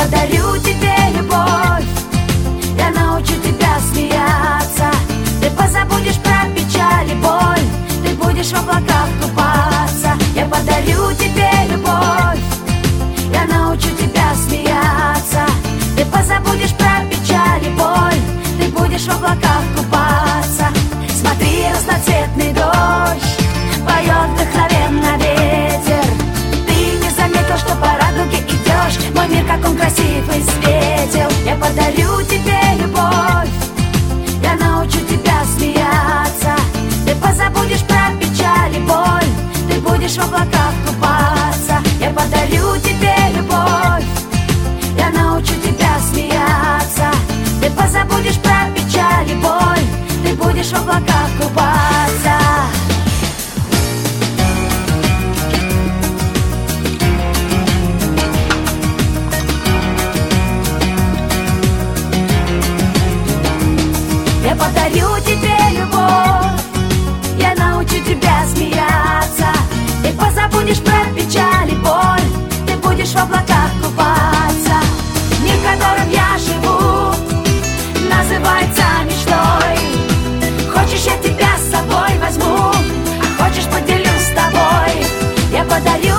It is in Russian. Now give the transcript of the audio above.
подарю тебе любовь, я научу тебя смеяться. Ты позабудешь про печаль и боль, ты будешь в облаках купаться. Я подарю тебе любовь, я научу тебя смеяться. Ты позабудешь про печаль и боль, ты будешь в облаках купаться. Смотри, разноцветный дождь поет вдохновенно ветер. Ты не заметил, что по радуге идешь, мой мир, как он красивый, светил. Я подарю тебе любовь, я научу тебя смеяться. Ты позабудешь про печаль и боль, ты будешь в облаках купаться. Я подарю тебе любовь, я научу тебя смеяться. Ты позабудешь про печаль и боль, ты будешь в облаках купаться. Я подарю тебе любовь, я научу тебя смеяться. Ты позабудешь про печаль и боль, ты будешь в облаках купаться. Мир, в котором я живу, называется мечтой. Хочешь, я тебя с собой возьму, а хочешь, поделюсь с тобой. Я подарю